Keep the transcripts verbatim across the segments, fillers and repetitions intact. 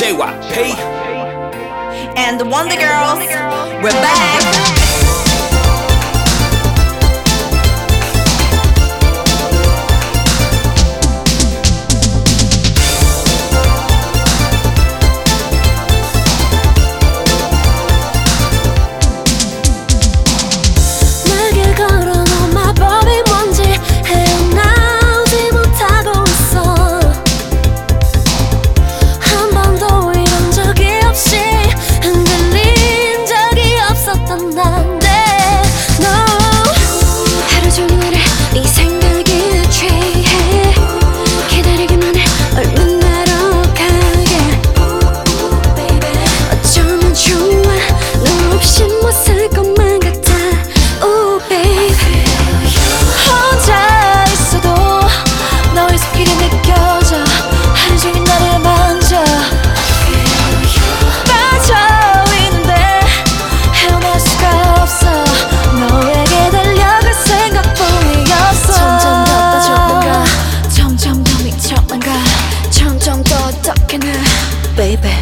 제이 와이 P and the Wonder Girls. We're back. Baby.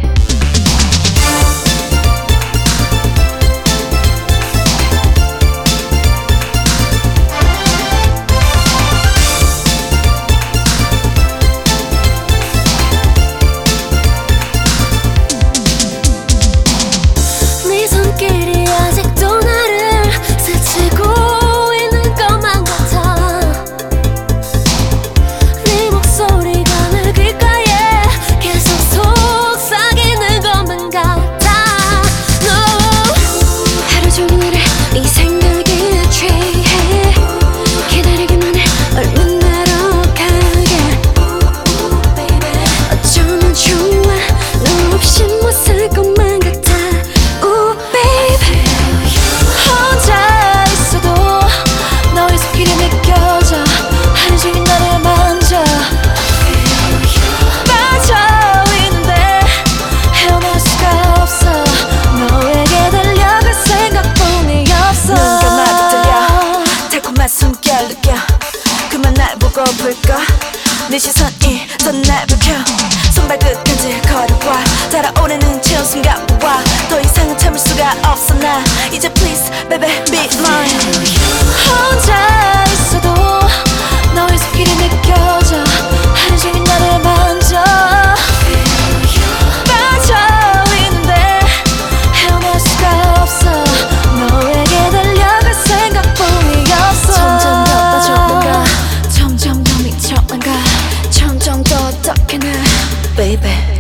네 손길이 아직도 나를 스치고 있는 것만 같아. 네 목소리가 내 귓가에 계속 속삭이는 것만 같아. No, 하루 종일 이 생각에 취해 기다리기만 해 얼마나 가게. 어쩌면 좋아 너 없이 못 살 것만 같아. Ooh baby, 혼자 있어도 너의 손길이 느껴져. 하루 종일 나를 만져. 빠져 있는데 헤어날 수가 없어. 너에게 달려갈 생각뿐이 없어. 눈 감아도 들려 달콤한 숨결 느껴. 그만 날 보고 불꺼. 네 시선이 더 날 불켜. 손발끝까지 걸어와 달아오르는 채운 순간과 더 이상은 참을 수가 없어. 나 이제 please baby be mine. 혼자 있어도 너의 손길이 느껴져. 하루 종일 나를 만져. 빠져 있는데 헤어날 수가 없어. 너에게 달려갈 생각뿐이 없어. 점점 더 빠져나가. 점점 더 미쳐나가. 점점 더 어떻게 나 Baby.